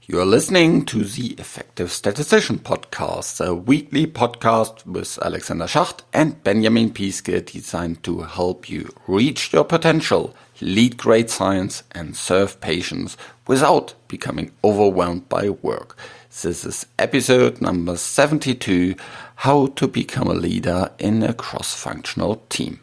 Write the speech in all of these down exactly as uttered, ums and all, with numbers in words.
You're listening to the Effective Statistician Podcast, a weekly podcast with Alexander Schacht and Benjamin Piske designed to help you reach your potential, lead great science, and serve patients without becoming overwhelmed by work. This is episode number seventy-two, How to Become a Leader in a Cross-Functional Team.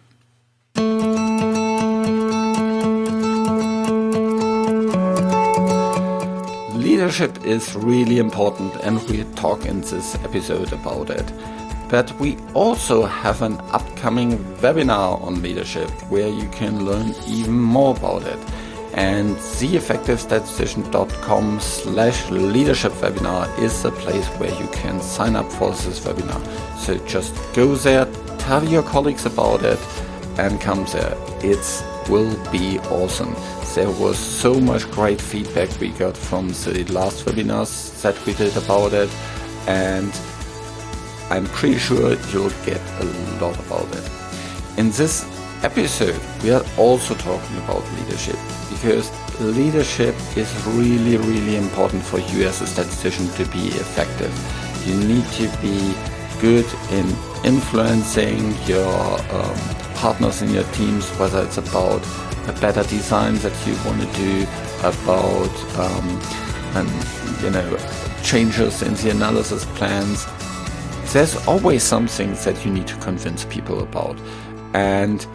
Leadership is really important, and we talk in this episode about it. But we also have an upcoming webinar on leadership where you can learn even more about it. And theeffectivestatistician.com slash leadership webinar is the place where you can sign up for this webinar. So just go there, tell your colleagues about it, and come there. It will be awesome. There was so much great feedback we got from the last webinars that we did about it, and I'm pretty sure you'll get a lot about it. In this episode, we are also talking about leadership, because leadership is really, really important for you as a statistician to be effective. You need to be good in influencing your um, partners in your teams, whether it's about a better design that you want to do, about um, and, you know, changes in the analysis plans. There's always something that you need to convince people about. And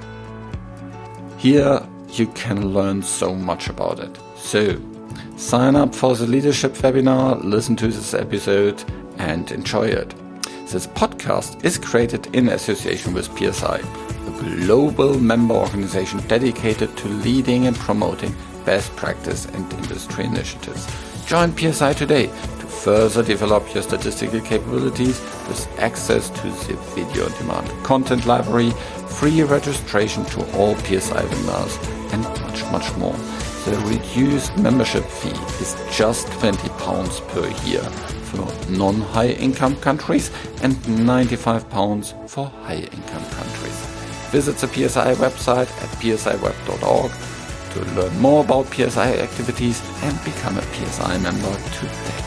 here you can learn so much about it. So sign up for the leadership webinar, listen to this episode, and enjoy it. This podcast is created in association with P S I, a global member organization dedicated to leading and promoting best practice and industry initiatives. Join P S I today to further develop your statistical capabilities with access to the video on demand content library, free registration to all P S I webinars, and much, much more. The reduced membership fee is just twenty pounds per year for non-high income countries and ninety-five pounds for high income countries. Visit the P S I website at p s i web dot org to learn more about P S I activities and become a P S I member today.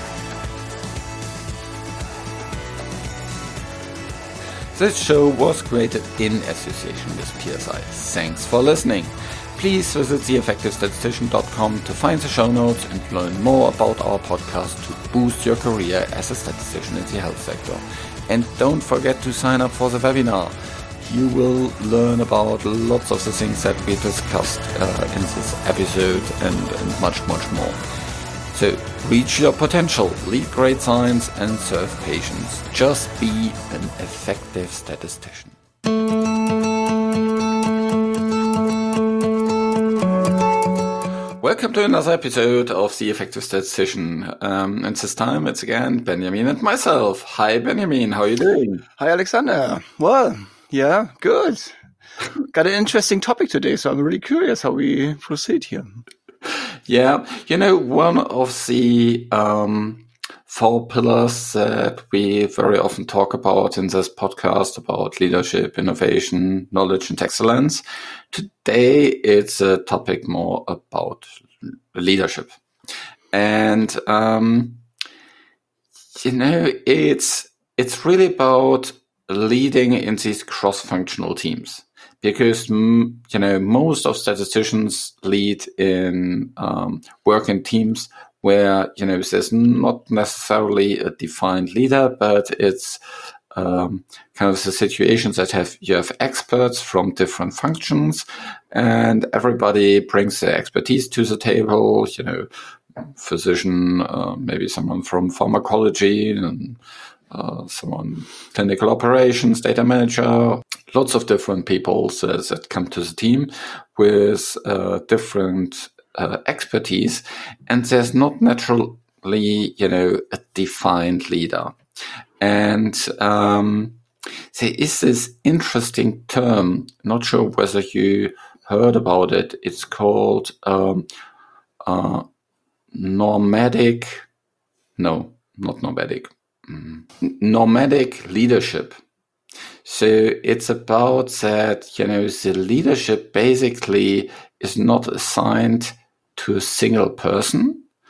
This show was created in association with P S I. Thanks for listening. Please visit the effective statistician dot com to find the show notes and learn more about our podcast to boost your career as a statistician in the health sector. And don't forget to sign up for the webinar. You will learn about lots of the things that we discussed uh, in this episode and, and much, much more. So reach your potential, lead great science, and serve patients. Just be an effective statistician. Welcome to another episode of The Effective Statistician. Um, and this time it's again Benjamin and myself. Hi Benjamin, how are you doing? Hi Alexander. Well, yeah, good. Got an interesting topic today, so I'm really curious how we proceed here. Yeah, you know, one of the um, four pillars that we very often talk about in this podcast about leadership, innovation, knowledge, and excellence. Today, it's a topic more about leadership. And, um, you know, it's it's really about leading in these cross-functional teams. Because, you know, most of statisticians lead in um, work in teams where, you know, there's not necessarily a defined leader, but it's um, kind of the situations that have you have experts from different functions, and everybody brings their expertise to the table. You know, physician, uh, maybe someone from pharmacology, and uh, someone clinical operations, data manager. Lots of different people uh, that come to the team with uh, different uh, expertise, and there's not naturally, you know, a defined leader. And um, there is this interesting term, not sure whether you heard about it, it's called um, uh, nomadic, no, not nomadic, mm, nomadic leadership. So it's about that, you know, the leadership basically is not assigned to a single person,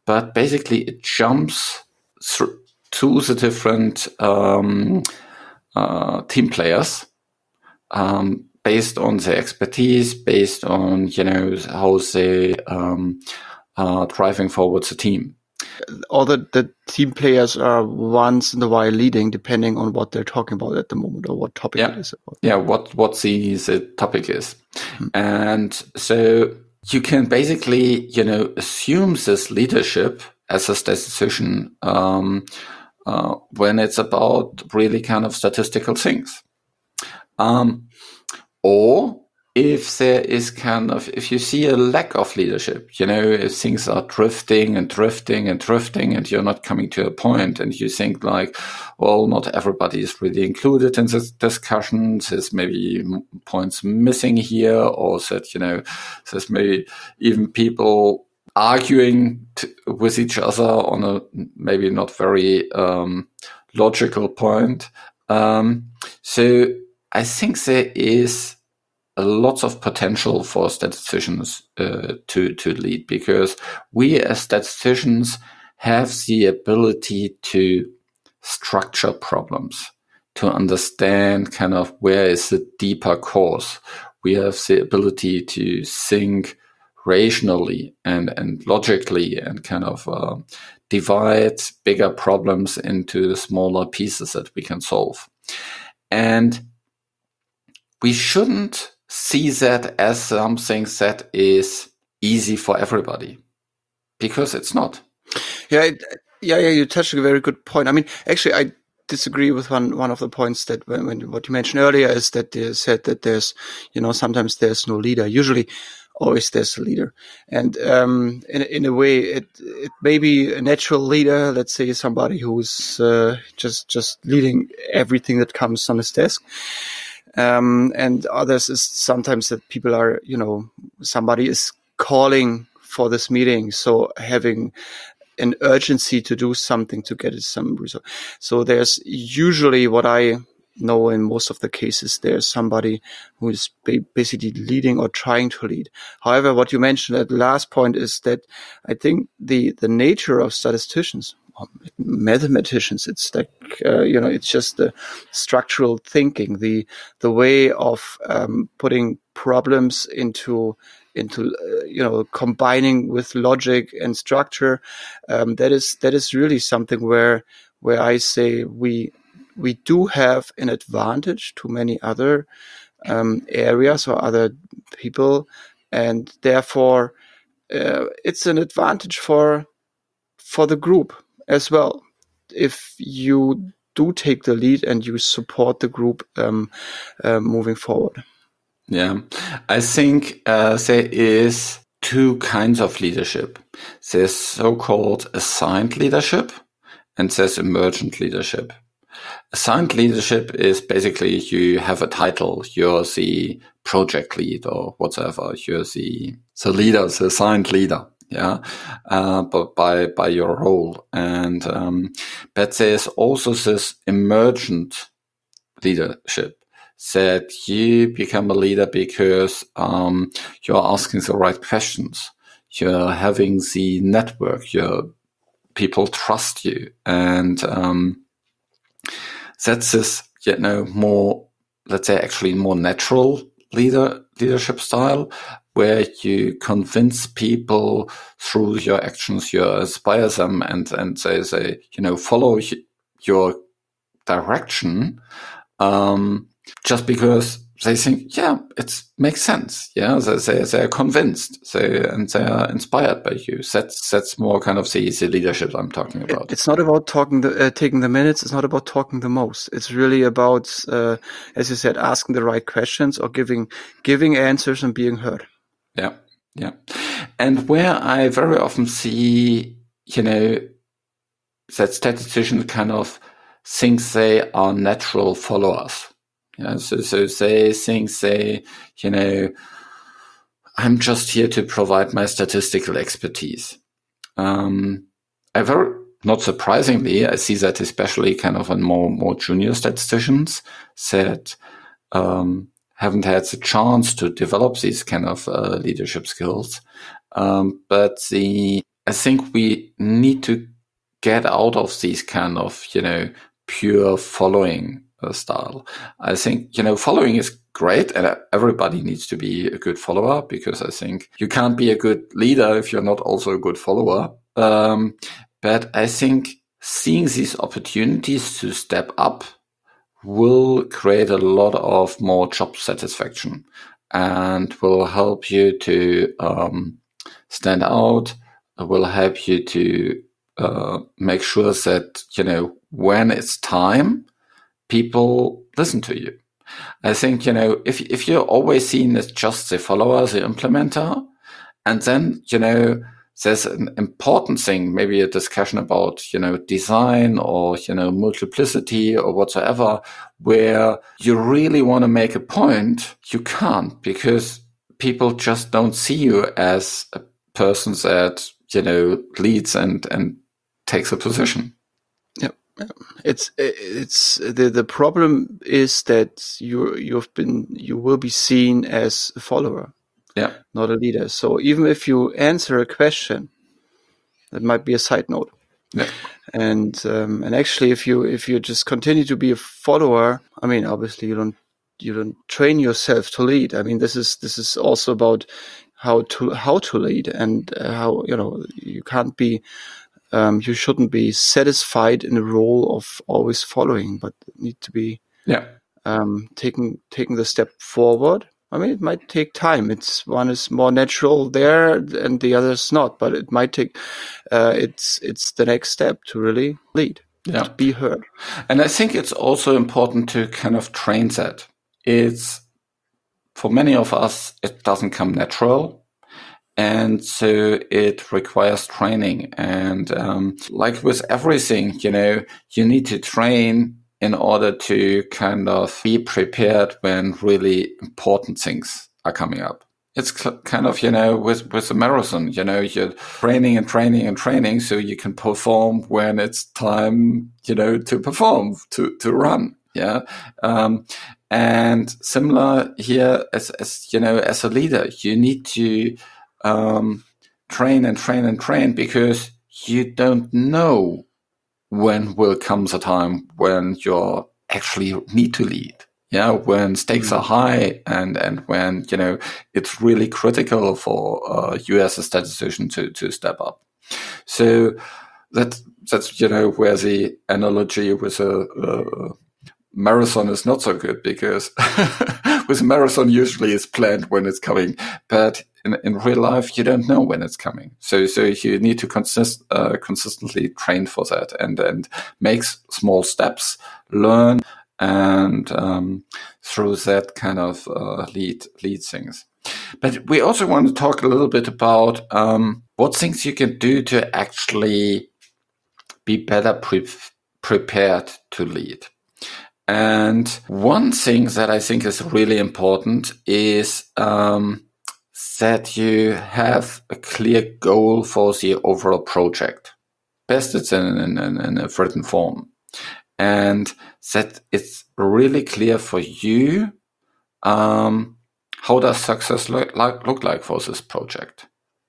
but basically it jumps through to the different um, uh, team players um, based on their expertise, based on, you know, how they um, are driving forward the team. All the, the team players are once in a while leading, depending on what they're talking about at the moment or what topic yeah. it is about. Yeah, what, what the, the topic is. Hmm. And so you can basically, you know, assume this leadership as a statistician um, uh, when it's about really kind of statistical things. Um, or if there is kind of, if you see a lack of leadership, you know, if things are drifting and drifting and drifting and you're not coming to a point and you think like, well, not everybody is really included in this discussion. There's maybe points missing here, or that, you know, there's maybe even people arguing t- with each other on a maybe not very um, logical point. Um, so I think there is a lot of potential for statisticians uh, to, to lead, because we as statisticians have the ability to structure problems, to understand kind of where is the deeper cause. We have the ability to think rationally and, and logically and kind of uh, divide bigger problems into smaller pieces that we can solve. And we shouldn't see that as something that is easy for everybody, because it's not. Yeah, it, yeah, yeah. You touched a very good point. I mean, actually, I disagree with one one of the points that when, when what you mentioned earlier is that they said that there's, you know, sometimes there's no leader. Usually, always there's a leader, and um, in in a way, it it may be a natural leader. Let's say somebody who's uh, just just leading everything that comes on his desk. Um, and others is sometimes that people are, you know, somebody is calling for this meeting, so having an urgency to do something to get some result. So there's usually, what I know in most of the cases, there's somebody who is basically leading or trying to lead. However, what you mentioned at the last point is that I think the, the nature of statisticians, mathematicians, it's like, uh, you know, it's just the structural thinking, the the way of um, putting problems into into uh, you know, combining with logic and structure. Um, that is that is really something where where I say we we do have an advantage to many other um, areas or other people, and therefore uh, it's an advantage for for the group as well, if you do take the lead and you support the group um, uh, moving forward. Yeah, I think uh, there is two kinds of leadership. There's so-called assigned leadership and there's emergent leadership. Assigned leadership is basically you have a title, you're the project lead or whatever, you're the, the leader, the assigned leader. Yeah, uh, but by by your role, and um, but there's also this emergent leadership that you become a leader because um, you're asking the right questions, you're having the network, your people trust you, and um, that's this, you know, more, let's say, actually more natural leader leadership style, where you convince people through your actions, you inspire them, and, and they say, you know, follow your direction, um, just because they think, yeah, it makes sense. Yeah, they, they, they're convinced, they, and they are inspired by you. That's that's more kind of the, the leadership I'm talking about. It's not about talking, the, uh, taking the minutes. It's not about talking the most. It's really about, uh, as you said, asking the right questions or giving giving answers and being heard. Yeah, yeah. And where I very often see, you know, that statisticians kind of think they are natural followers. Yeah, so, so they think they, you know, I'm just here to provide my statistical expertise. Um, I very, not surprisingly, I see that especially kind of in more, more junior statisticians that, um, haven't had the chance to develop these kind of uh, leadership skills. Um, but the I think we need to get out of these kind of, you know, pure following uh, style. I think, you know, following is great and everybody needs to be a good follower, because I think you can't be a good leader if you're not also a good follower. Um, but I think seeing these opportunities to step up will create a lot of more job satisfaction and will help you to um, stand out, will help you to uh, make sure that, you know, when it's time, people listen to you. I think, you know, if if you're always seen as just the follower, the implementer, and then, you know, there's an important thing, maybe a discussion about, you know, design or, you know, multiplicity or whatsoever, where you really want to make a point, you can't, because people just don't see you as a person that, you know, leads and, and takes a position. Yeah. It's it's the the problem is that you you've been you will be seen as a follower, yeah, not a leader. So even if you answer a question, that might be a side note. yeah. And um, and actually, if you if you just continue to be a follower, I mean, obviously you don't you don't train yourself to lead. I mean, this is this is also about how to how to lead and uh, how, you know, you can't be. Um, you shouldn't be satisfied in the role of always following, but need to be yeah. um, taking taking the step forward. I mean, it might take time. It's one is more natural there, and the other is not. But it might take. Uh, it's it's the next step to really lead, yeah. to be heard. And I think it's also important to kind of train that. It's for many of us, it doesn't come natural. And so it requires training. And um, like with everything, you know, you need to train in order to kind of be prepared when really important things are coming up. It's kind of, you know, with, with a marathon, you know, you're training and training and training so you can perform when it's time, you know, to perform, to, to run. Yeah. Um, and similar here as, as, you know, as a leader, you need to Um, train and train and train, because you don't know when will comes a time when you actually need to lead. Yeah, when stakes mm-hmm. are high and, and when, you know, it's really critical for uh, you as a statistician to, to step up. So that, that's, you know, where the analogy with a, a marathon is not so good, because with a marathon usually it's planned when it's coming, but in, in real life you don't know when it's coming. So so you need to consist uh, consistently train for that and and make small steps, learn, and um, through that kind of uh, lead lead things. But we also want to talk a little bit about um, what things you can do to actually be better pre- prepared to lead. And one thing that I think is really important is um, that you have a clear goal for the overall project. Best it's in, in, in a written form. And that it's really clear for you um, how does success look like, look like for this project.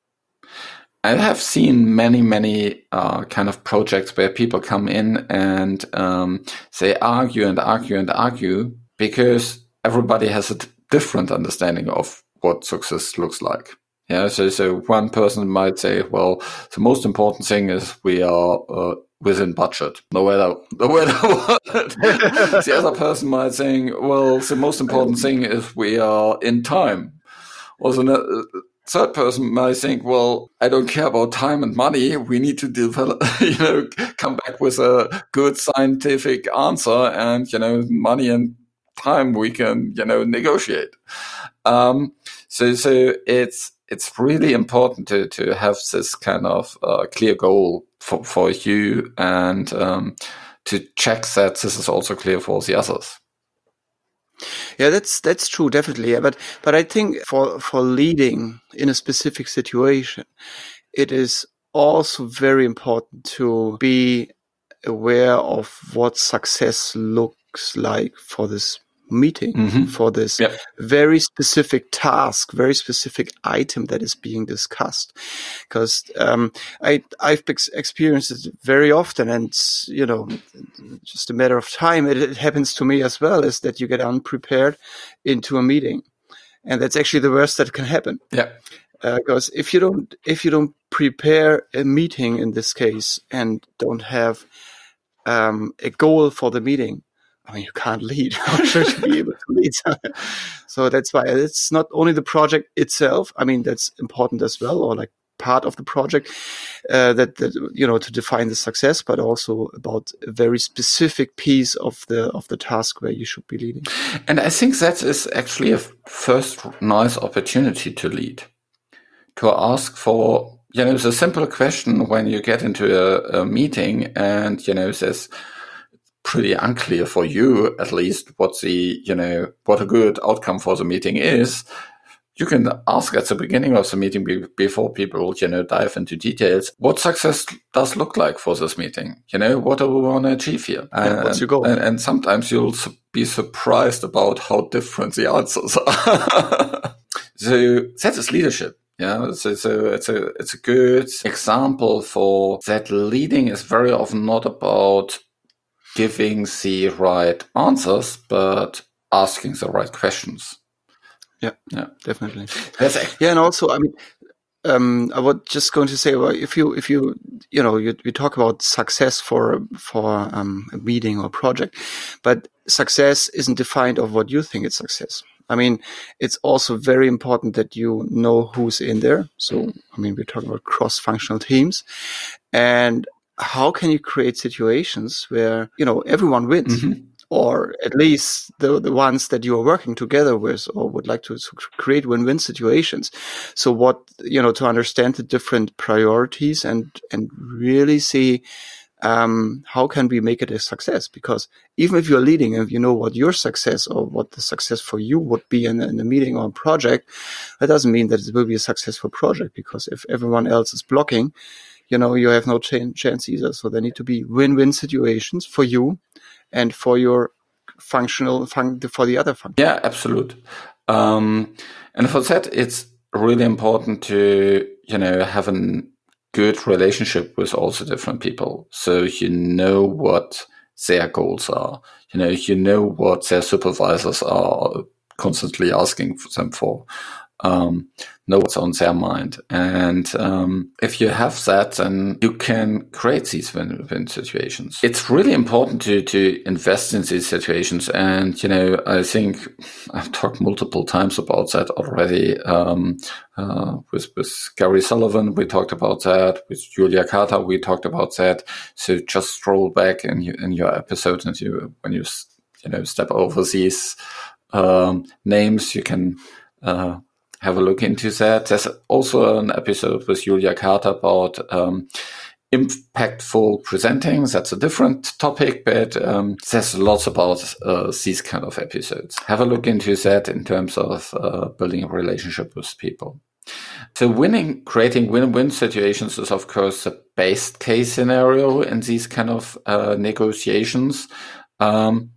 I have seen many, many uh, kind of projects where people come in and um, they argue and argue and argue because everybody has a t- different understanding of what success looks like. Yeah, so so one person might say, well, the most important thing is we are uh, within budget, no matter no matter what. The other person might say, well, the most important thing is we are in time. Or the third person might think, well, I don't care about time and money. We need to develop, you know, come back with a good scientific answer, and, you know, money and time we can, you know, negotiate. Um, so, so it's, it's really important to, to have this kind of uh, clear goal for, for you, and um, to check that this is also clear for the others. Yeah, that's that's true, definitely. Yeah, but but I think for for leading in a specific situation, it is also very important to be aware of what success looks like for this meeting Mhm. for this Yep. very specific task, very specific item that is being discussed. Because um, I, I've ex- experienced it very often, and, you know, just a matter of time, it, it happens to me as well, is that you get unprepared into a meeting. And that's actually the worst that can happen. Yeah. Because uh, if you don't, if you don't prepare a meeting in this case and don't have um, a goal for the meeting, I mean, you can't lead. How should you be able to lead? So that's why it's not only the project itself. I mean, that's important as well, or like part of the project uh, that, that you know to define the success, but also about a very specific piece of the of the task where you should be leading. And I think that is actually a first nice opportunity to lead, to ask for, you know, the simple question when you get into a, a meeting and, you know, there's pretty unclear for you, at least, what the, you know, what a good outcome for the meeting is. You can ask at the beginning of the meeting be, before people, you know, dive into details, what success does look like for this meeting? You know, what do we want to achieve here? Yeah, and, what's your goal? And, and sometimes you'll be surprised about how different the answers are. So that is leadership. Yeah, so, so it's a it's a good example for that. Leading is very often not about giving the right answers, but asking the right questions. Yeah, yeah, definitely. That's yeah, and also, I mean, um, I was just going to say, well, if you if you you know you, you talk about success for for um, a meeting or project, but success isn't defined of what you think is success. I mean, it's also very important that you know who's in there. So, I mean, we're talking about cross-functional teams, and how can you create situations where, you know, everyone wins, mm-hmm. or at least the the ones that you are working together with or would like to, to create win-win situations. So what, you know, to understand the different priorities and, and really see Um, how can we make it a success? Because even if you're leading and you know what your success or what the success for you would be in, in a meeting or a project, that doesn't mean that it will be a successful project, because if everyone else is blocking, you know, you have no ch- chance either. So there need to be win-win situations for you and for your functional, fun- for the other function. Yeah, absolutely. Um, and for that, it's really important to, you know, have an good relationship with all the different people, so you know what their goals are. You know, you know what their supervisors are constantly asking them for. Um, know what's on their mind, and um, if you have that, then you can create these win-win situations. It's really important to to invest in these situations, and you know, I think I've talked multiple times about that already. Um, uh, with with Gary Sullivan, we talked about that. With Julia Carter, we talked about that. So just scroll back in your, in your episode, and you when you you know step over these um, names, you can. Uh, Have a look into that. There's also an episode with Julia Carter about um, impactful presenting. That's a different topic, but um, there's lots about uh, these kind of episodes. Have a look into that in terms of uh, building a relationship with people. So winning, creating win-win situations is, of course, the best case scenario in these kind of uh, negotiations. Um,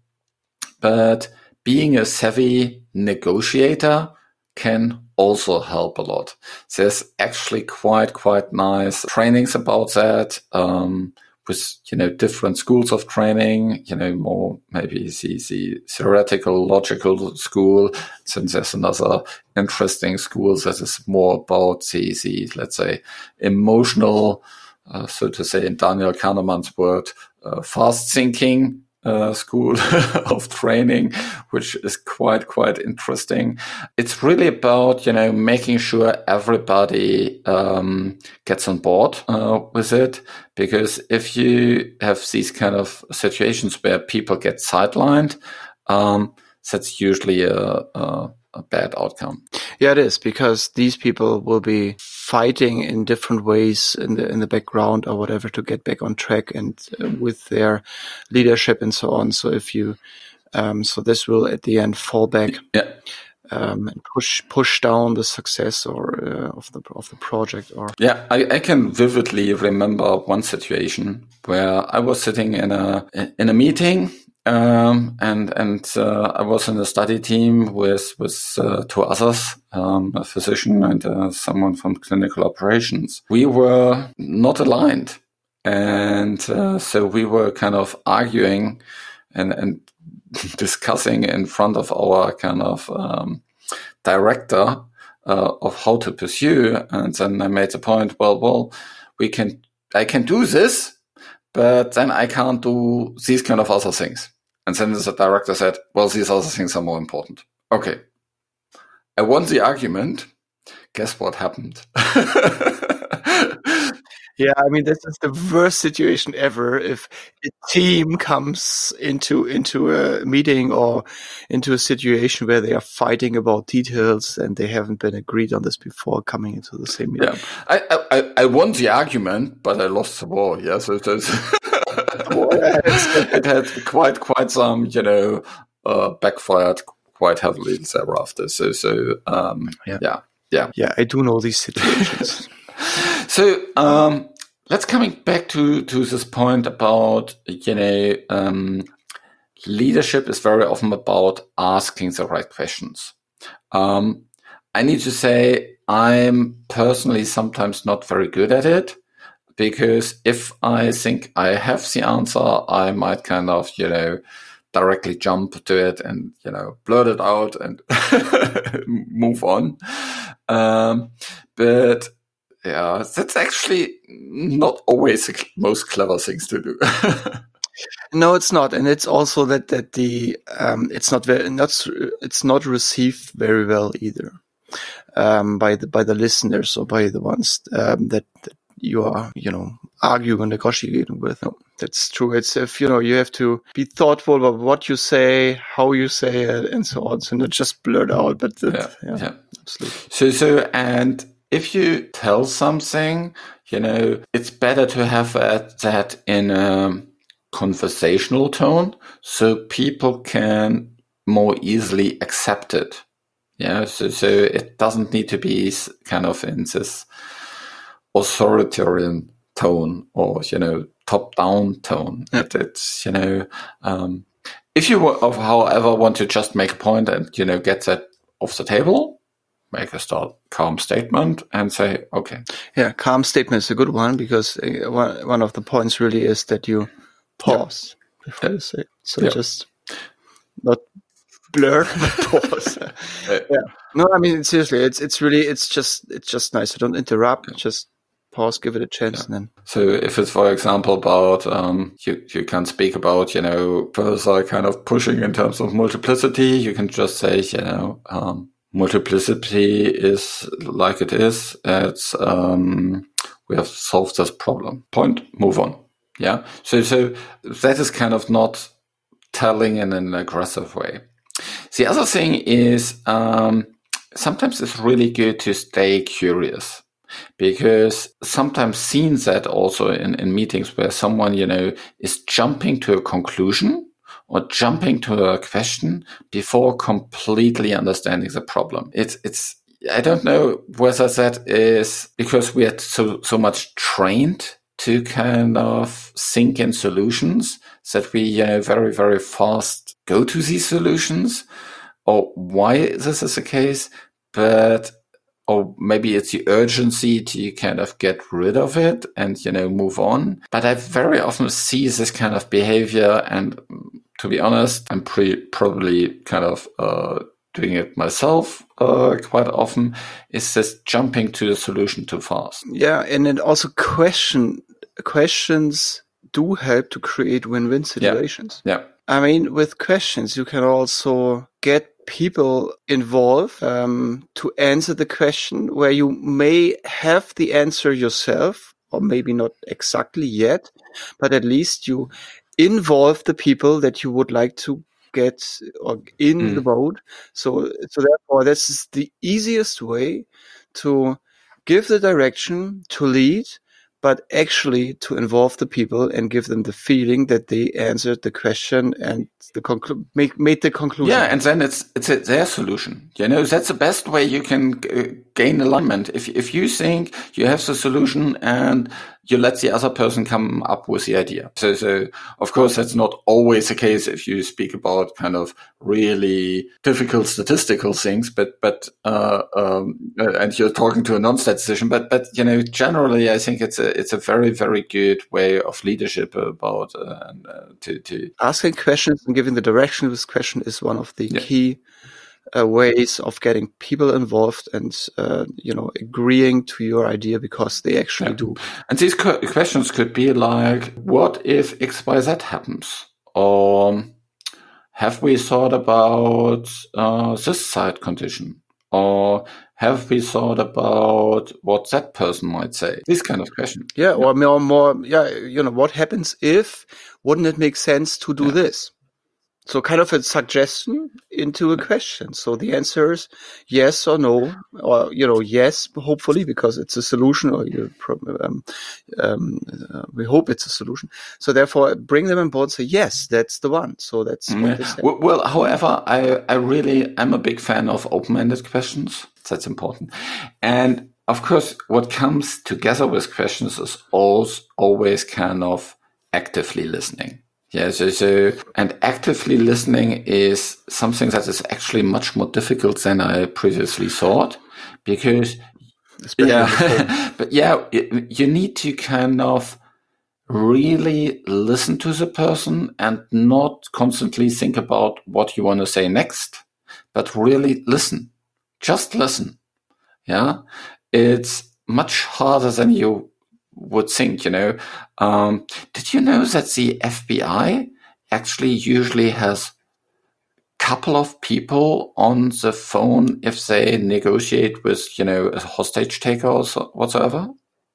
but being a savvy negotiator can also help a lot. There's actually quite, quite nice trainings about that, um, with, you know, different schools of training, you know, more maybe the, the theoretical, logical school. Then there's another interesting school that is more about the, the let's say, emotional, uh, so to say, in Daniel Kahneman's word, uh, fast thinking Uh, school of training, which is quite, quite interesting. It's really about, you know, making sure everybody um, gets on board uh, with it, because if you have these kind of situations where people get sidelined, um, that's usually a, a, a bad outcome. Yeah, it is, because these people will be fighting in different ways in the in the background or whatever to get back on track and uh, with their leadership and so on. So if you, um, so this will at the end fall back, yeah, um, and push push down the success or uh, of the of the project. Or yeah, I, I can vividly remember one situation where I was sitting in a in a meeting. Um, and and uh, I was in a study team with with uh, two others, um, a physician and uh, someone from clinical operations. We were not aligned, and uh, so we were kind of arguing and and discussing in front of our kind of um, director uh, of how to pursue. And then I made the point, well, well, we can, I can do this, but then I can't do these kind of other things. And then the director said, well, these other things are more important. Okay. I won the argument. Guess what happened? Yeah, I mean, this is the worst situation ever if a team comes into into a meeting or into a situation where they are fighting about details and they haven't been agreed on this before coming into the same meeting. Yeah, I I, I won the argument, but I lost the war. Yeah, so it, it had quite quite some, you know, uh, backfired quite heavily thereafter. So so um, yeah. yeah yeah yeah I do know these situations. So um, let's coming back to, to this point about, you know, um, leadership is very often about asking the right questions. Um, I need to say I'm personally sometimes not very good at it, because if I think I have the answer, I might kind of, you know, directly jump to it and, you know, blurt it out and move on. Um, but yeah, that's actually not always the most clever things to do. No, it's not, and it's also that that the um, it's not very not it's not received very well either um, by the by the listeners or by the ones um, that, that you are you know arguing and negotiating with. No, that's true. It's if you know you have to be thoughtful about what you say, how you say it, and so on. So not just blurt out, but that, yeah, yeah, yeah, absolutely. So so and. If you tell something, you know, it's better to have that in a conversational tone so people can more easily accept it. Yeah, so, so it doesn't need to be kind of in this authoritarian tone or, you know, top-down tone. Yeah. It, it's, you know, um, if you, however, want to just make a point and, you know, get that off the table, make a start calm statement and say, okay. Yeah, calm statement is a good one because uh, one, one of the points really is that you pause yeah. before yeah. you say. So yeah. just not blur, but pause. yeah. No, I mean seriously, it's it's really it's just it's just nice. So don't interrupt. Yeah. Just pause, give it a chance, yeah. and then. So if it's, for example, about um, you you can speak about you know further kind of pushing in terms of multiplicity, you can just say you know. Um, Multiplicity is like it is. It's um, we have solved this problem. Point. Move on. Yeah. So so that is kind of not telling in an aggressive way. The other thing is um, sometimes it's really good to stay curious, because sometimes seen that also in, in meetings where someone you know is jumping to a conclusion or jumping to a question before completely understanding the problem. It's, it's, I don't know whether that is because we are so, so much trained to kind of think in solutions that we, you know, very, very fast go to these solutions, or why this is the case, but, or maybe it's the urgency to kind of get rid of it and, you know, move on. But I very often see this kind of behavior, and to be honest, I'm pre- probably kind of uh, doing it myself uh, quite often, is this jumping to the solution too fast. Yeah, and then also question questions do help to create win-win situations. Yeah. yeah. I mean, with questions, you can also get people involved um, to answer the question where you may have the answer yourself, or maybe not exactly yet, but at least you involve the people that you would like to get or in mm. the boat. So, so therefore, this is the easiest way to give the direction, to lead, but actually to involve the people and give them the feeling that they answered the question and the conclu- make, made the conclusion. Yeah, and then it's it's a, their solution. You know, that's the best way you can uh, gain alignment. If if you think you have the solution and you let the other person come up with the idea. So, so of course, that's not always the case if you speak about kind of really difficult statistical things, but, but, uh, um, and you're talking to a non-statistician, but, but, you know, generally, I think it's a, it's a very, very good way of leadership about, uh, to, to asking questions and giving the direction of this question is one of the yeah. key Uh, ways of getting people involved and, uh, you know, agreeing to your idea because they actually yeah. do. And these co- questions could be like, what if X Y Z happens? Or have we thought about uh, this side condition? Or have we thought about what that person might say? These kind of questions. Yeah, or more, more, yeah, you know, what happens if, wouldn't it make sense to do yeah. this? So kind of a suggestion into a question. So the answer is yes or no, or, you know, yes, hopefully, because it's a solution, or you um, um, uh, we hope it's a solution. So therefore, bring them on board and say, yes, that's the one. So that's mm-hmm. what they say. Well, well, however, I, I really am a big fan of open-ended questions. That's important. And of course, what comes together with questions is always, always kind of actively listening. Yeah, so, so, and actively listening is something that is actually much more difficult than I previously thought, because, Especially yeah, but yeah, it, you need to kind of really listen to the person and not constantly think about what you want to say next, but really listen. Just listen. Yeah, it's much harder than you would think, you know. Um, did you know that the F B I actually usually has a couple of people on the phone if they negotiate with, you know, a hostage taker or so, whatsoever?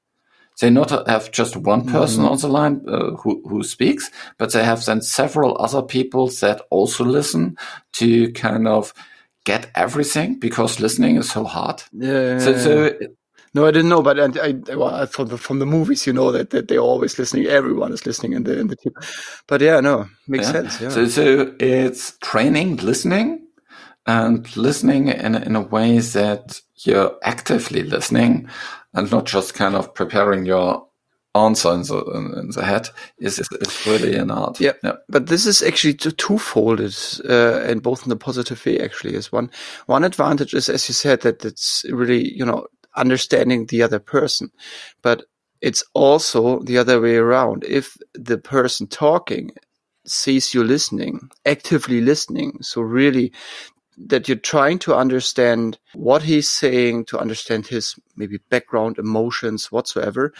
They not have just one person mm-hmm. on the line uh, who, who speaks, but they have then several other people that also listen to kind of get everything, because listening is so hard. Yeah. So, so No, I didn't know, but I, I, well, from the from the movies, you know that, that they're always listening. Everyone is listening in the in the team. But yeah, no, makes yeah. sense. Yeah. So, so it's training listening, and listening in in a way that you're actively listening, and not just kind of preparing your answer in the in the head. Is is really an art. Yeah. yeah. But this is actually two-folded, uh, and both in the positive way. Actually, is one one advantage is, as you said, that it's really, you know, understanding the other person, but it's also the other way around. If the person talking sees you listening, actively listening, so really that you're trying to understand what he's saying, to understand his maybe background, emotions, whatsoever,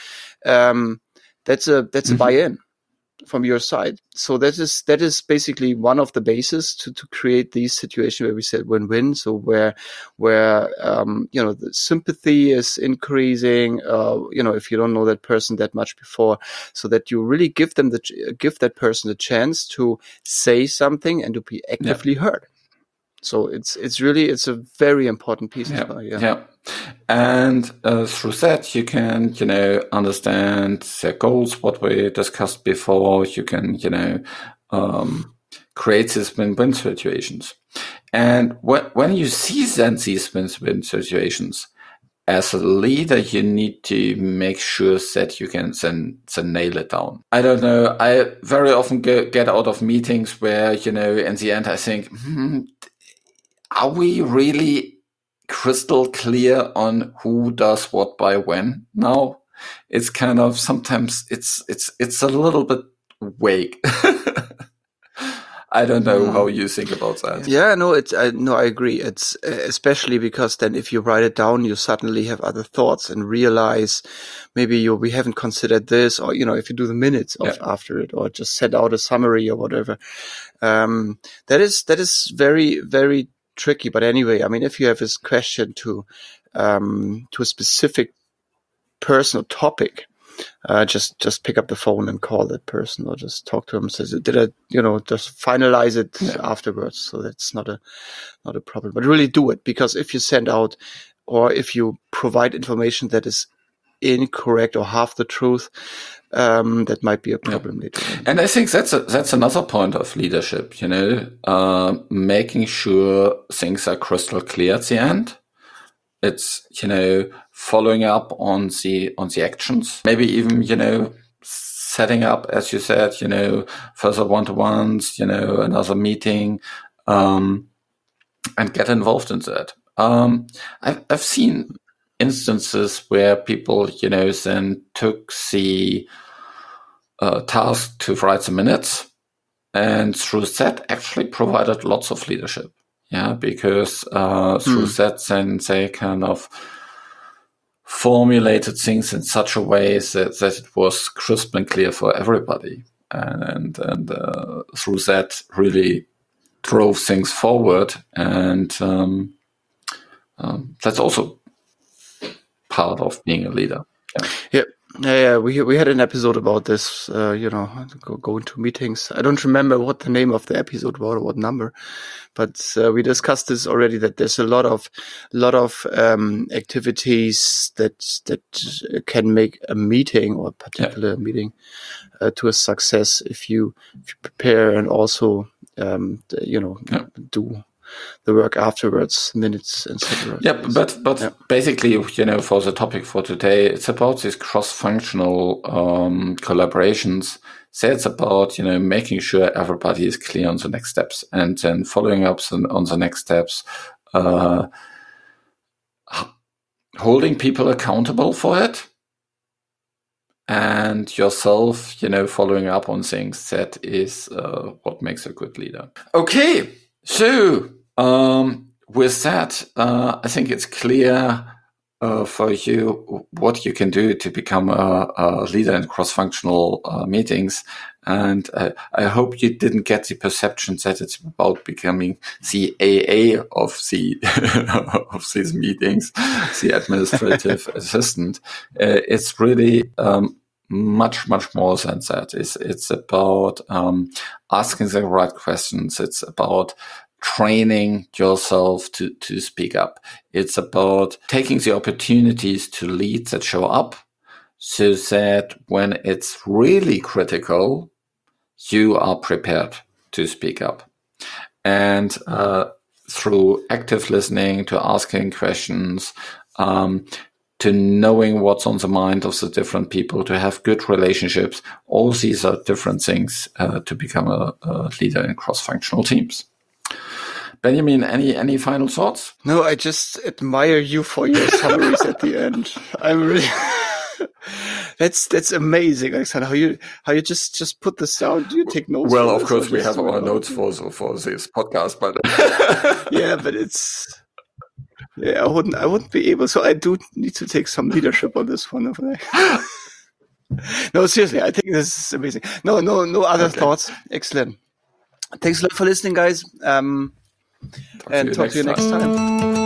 um, that's a that's mm-hmm. a buy-in from your side. So that is that is basically one of the bases to, to create these situations where we said win-win. So where where um, you know, the sympathy is increasing. Uh, you know, if you don't know that person that much before, so that you really give them the give that person the chance to say something and to be actively yeah. heard. So it's it's really it's a very important piece yeah. as well. Yeah. yeah. And uh, through that, you can, you know, understand their goals, what we discussed before. You can, you know, um, create these win-win situations. And when, when you see then these win-win situations, as a leader, you need to make sure that you can then, then nail it down. I don't know. I very often get, get out of meetings where, you know, in the end, I think, hmm, are we really crystal clear on who does what by when now? It's kind of, sometimes it's it's it's a little bit vague. I don't know mm. how you think about that. Yeah, no, it's I no, I agree. It's uh, especially because then if you write it down, you suddenly have other thoughts and realize maybe you we haven't considered this, or you know, if you do the minutes of yeah. after it, or just set out a summary or whatever. Um, that is that is very very tricky. But anyway, I mean, if you have this question to um, to a specific person or topic, uh, just just pick up the phone and call that person, or just talk to him. Says, did I, you know, just finalize it yeah. afterwards? So that's not a not a problem. But really do it, because if you send out, or if you provide information that is incorrect or half the truth, um, that might be a problem yeah. later on. And I think that's a, that's another point of leadership, you know, uh, making sure things are crystal clear at the end. it's, you know, following up on the on the actions, maybe even, you know, setting up, as you said, you know, further one-to-ones, you know, another meeting, um, and get involved in that. Um, I've, I've seen instances where people, you know, then took the uh, task to write the minutes, and through that actually provided lots of leadership. Yeah, because uh, through mm. that, then they kind of formulated things in such a way that, that it was crisp and clear for everybody, and and, and uh, through that really drove things forward, and um, um, that's also part of being a leader. Yeah. yeah. Yeah, yeah, we we had an episode about this. Uh, you know, go, go into meetings. I don't remember what the name of the episode was or what number, but uh, we discussed this already. That there's a lot of lot of um, activities that that can make a meeting or a particular yeah. meeting uh, to a success if you, if you prepare and also um, you know yeah. do the work afterwards, minutes, et cetera. Yeah, but but yeah. basically, you know, for the topic for today, it's about these cross-functional um, collaborations. So it's about, you know, making sure everybody is clear on the next steps, and then following up on the next steps, uh, holding people accountable for it, and yourself, you know, following up on things. That is uh, what makes a good leader. Okay, so. Um, with that, uh, I think it's clear uh, for you what you can do to become a, a leader in cross-functional uh, meetings. And uh, I hope you didn't get the perception that it's about becoming the A A of the of these meetings, the administrative assistant. Uh, it's really um, much, much more than that. It's, it's about um, asking the right questions. It's about training yourself to, to speak up. It's about taking the opportunities to lead that show up so that when it's really critical, you are prepared to speak up. And uh, through active listening, to asking questions, um, to knowing what's on the mind of the different people, to have good relationships, all these are different things uh, to become a, a leader in cross-functional teams. Benjamin, any any final thoughts? No, I just admire you for your summaries at the end. I'm really that's that's amazing, Alexander. How you how you just just put this down? Do you take notes? Well, of course we have our notes for for this podcast, but yeah, but it's yeah, I wouldn't I wouldn't be able. So I do need to take some leadership on this one. No, seriously, I think this is amazing. No, no, no other okay. thoughts. Excellent. Thanks a lot for listening, guys. Um, Talk and to talk to you next time.